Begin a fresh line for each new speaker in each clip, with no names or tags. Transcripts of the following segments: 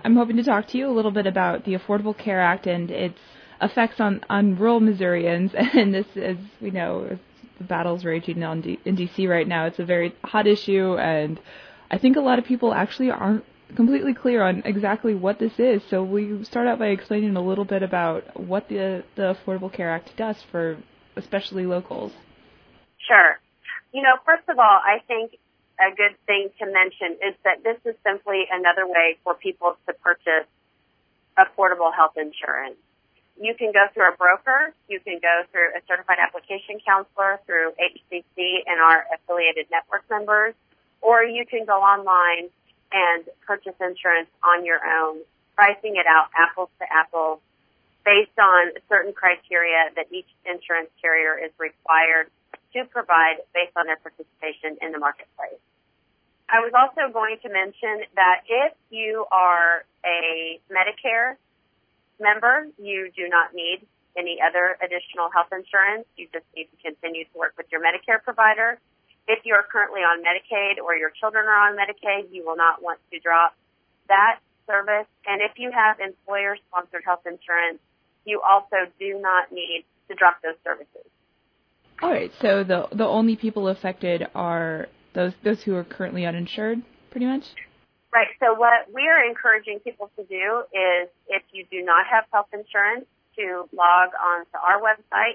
I'm hoping to talk to you a little bit about the Affordable Care Act and its effects on rural Missourians. And this, as we know, the battle's raging in D.C. right now. It's a very hot issue, and I think a lot of people actually aren't completely clear on exactly what this is. So we start out by explaining a little bit about what the Affordable Care Act does for especially locals.
Sure. First of all, I think a good thing to mention is that this is simply another way for people to purchase affordable health insurance. You can go through a broker, you can go through a certified application counselor, through HCC and our affiliated network members, or you can go online and purchase insurance on your own, pricing it out apples to apples based on certain criteria that each insurance carrier is required to provide based on their participation in the marketplace. I was also going to mention that if you are a Medicare member, you do not need any other additional health insurance. You just need to continue to work with your Medicare provider. If you're currently on Medicaid or your children are on Medicaid, you will not want to drop that service. And if you have employer-sponsored health insurance, you also do not need to drop those services.
All right, so the only people affected are those who are currently uninsured, pretty much?
Right. So what we are encouraging people to do is, if you do not have health insurance, to log on to our website,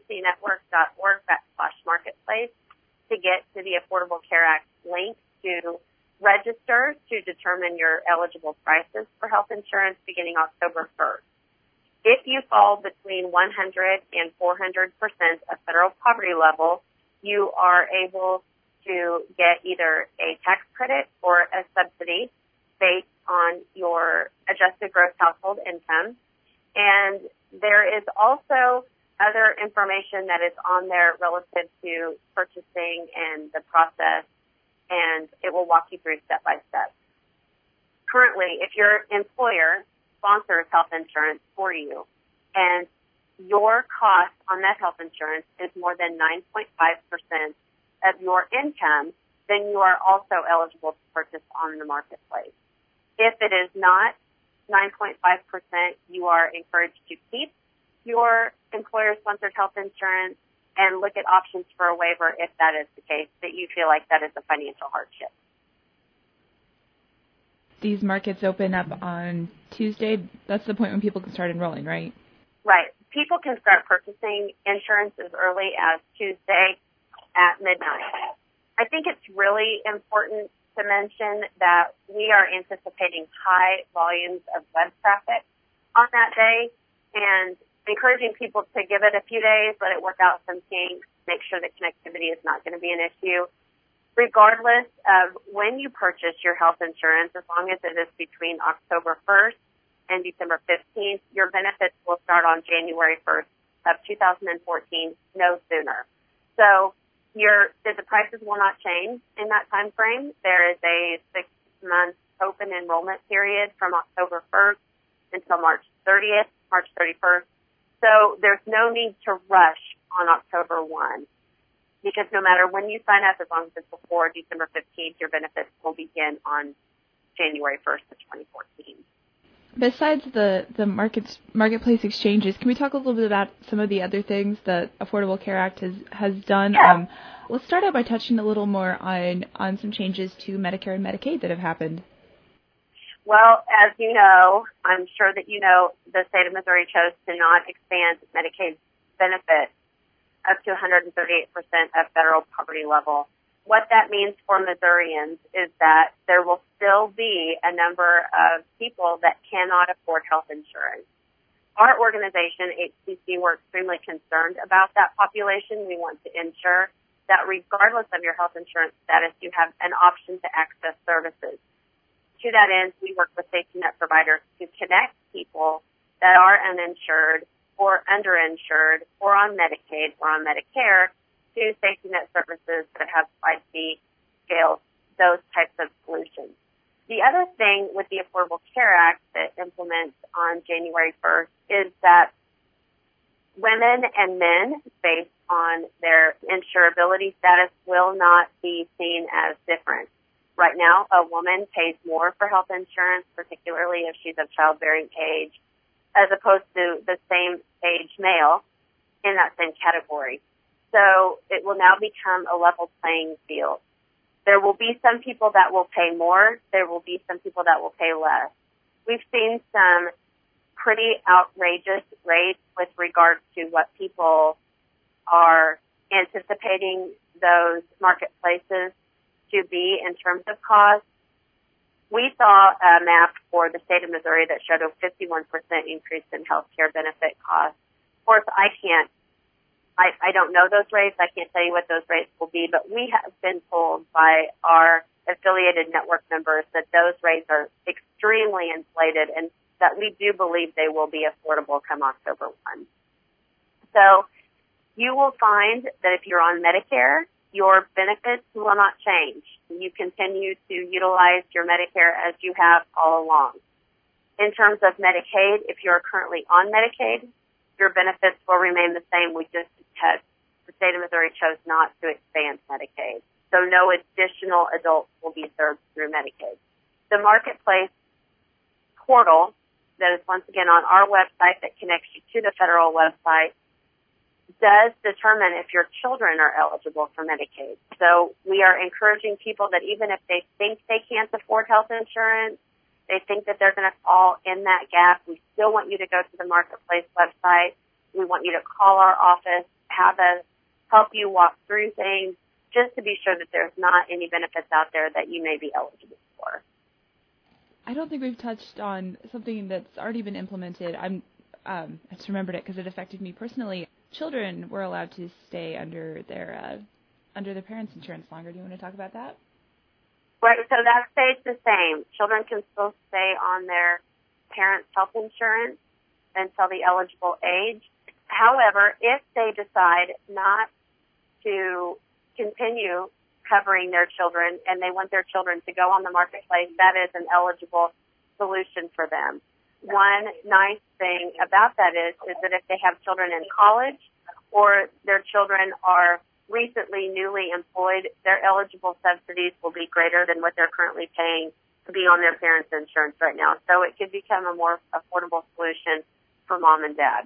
hccnetwork.org/marketplace, to get to the Affordable Care Act link to register to determine your eligible prices for health insurance beginning October 1st. If you fall between 100 and 400% of federal poverty level, you are able to get either a tax credit or a subsidy based on your adjusted gross household income. And there is also other information that is on there relative to purchasing and the process, and it will walk you through step by step. Currently, if your employer sponsors health insurance for you and your cost on that health insurance is more than 9.5% of your income, then you are also eligible to purchase on the marketplace. If it is not 9.5%, you are encouraged to keep your employer-sponsored health insurance and look at options for a waiver if that is the case, that you feel like that is a financial hardship.
These markets open up on Tuesday. That's the point when people can start enrolling, right?
Right. People can start purchasing insurance as early as Tuesday at midnight. I think it's really important to mention that we are anticipating high volumes of web traffic on that day, and encouraging people to give it a few days, let it work out some kinks, make sure that connectivity is not going to be an issue. Regardless of when you purchase your health insurance, as long as it is between October 1st and December 15th, your benefits will start on January 1st of 2014, no sooner. So the prices will not change in that time frame. There is a 6-month open enrollment period from October 1st until March 30th, March 31st. So there's no need to rush on October 1, because no matter when you sign up, as long as it's before December 15th, your benefits will begin on January 1st of 2014.
Besides the marketplace exchanges, can we talk a little bit about some of the other things that Affordable Care Act has done?
Yeah.
Let's start out by touching a little more on some changes to Medicare and Medicaid that have happened.
Well, as you know, I'm sure that you know, the state of Missouri chose to not expand Medicaid benefits up to 138% of federal poverty level. What that means for Missourians is that there will still be a number of people that cannot afford health insurance. Our organization, HCC, we're extremely concerned about that population. We want to ensure that regardless of your health insurance status, you have an option to access services. To that end, we work with safety net providers to connect people that are uninsured or underinsured or on Medicaid or on Medicare to safety net services that have slide fee scales, those types of solutions. The other thing with the Affordable Care Act that implements on January 1st is that women and men, based on their insurability status, will not be seen as different. Right now, a woman pays more for health insurance, particularly if she's of childbearing age, as opposed to the same age male in that same category. So it will now become a level playing field. There will be some people that will pay more. There will be some people that will pay less. We've seen some pretty outrageous rates with regards to what people are anticipating those marketplaces to be in terms of cost. We saw a map for the state of Missouri that showed a 51% increase in health care benefit costs. Of course, I don't know those rates. I can't tell you what those rates will be, but we have been told by our affiliated network members that those rates are extremely inflated and that we do believe they will be affordable come October 1. So you will find that if you're on Medicare, your benefits will not change. You continue to utilize your Medicare as you have all along. In terms of Medicaid, if you're currently on Medicaid, your benefits will remain the same. The state of Missouri chose not to expand Medicaid. So no additional adults will be served through Medicaid. The Marketplace portal that is once again on our website that connects you to the federal website does determine if your children are eligible for Medicaid. So we are encouraging people that even if they think they can't afford health insurance, they think that they're going to fall in that gap, we still want you to go to the Marketplace website. We want you to call our office, have us help you walk through things, just to be sure that there's not any benefits out there that you may be eligible for.
I don't think we've touched on something that's already been implemented. I just remembered it because it affected me personally. Children were allowed to stay under their parents' insurance longer. Do you want to talk about that?
Right, so that stays the same. Children can still stay on their parents' health insurance until the eligible age. However, if they decide not to continue covering their children and they want their children to go on the Marketplace, that is an eligible solution for them. One nice thing about that is that if they have children in college or their children are recently newly employed, their eligible subsidies will be greater than what they're currently paying to be on their parents' insurance right now. So it could become a more affordable solution for mom and dad.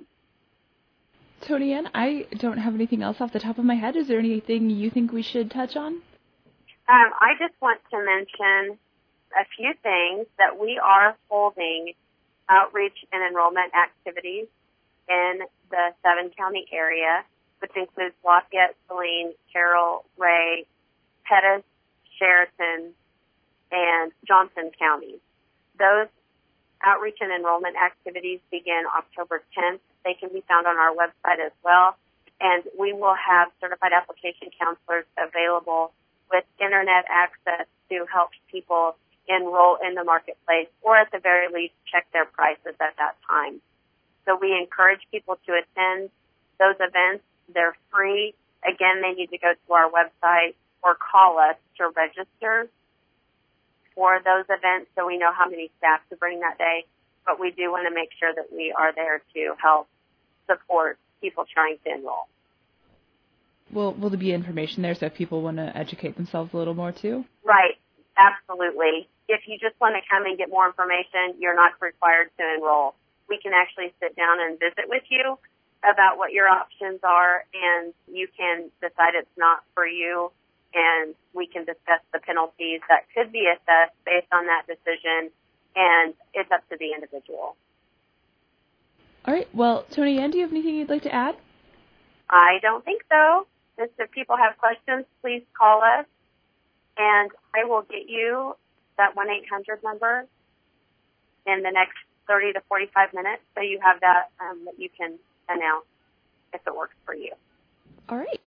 Tony Ann, I don't have anything else off the top of my head. Is there anything you think we should touch on?
I just want to mention a few things that we are holding outreach and enrollment activities in the 7-county area, which includes Lafayette, Saline, Carroll, Ray, Pettis, Sheraton, and Johnson counties. Those outreach and enrollment activities begin October 10th. They can be found on our website as well. And we will have certified application counselors available with internet access to help people enroll in the Marketplace or at the very least check their prices at that time. So we encourage people to attend those events. They're free. Again, they need to go to our website or call us to register for those events so we know how many staff to bring that day. But we do want to make sure that we are there to help support people trying to enroll.
Will there be information there so if people want to educate themselves a little more too?
Right. Absolutely. If you just want to come and get more information, you're not required to enroll. We can actually sit down and visit with you about what your options are, and you can decide it's not for you, and we can discuss the penalties that could be assessed based on that decision, and it's up to the individual.
All right. Well, Tony Ann, do you have anything you'd like to add?
I don't think so. Just if people have questions, please call us, and I will get you that 1-800 number in the next 30 to 45 minutes, so you have that that you can announce if it works for you.
All right.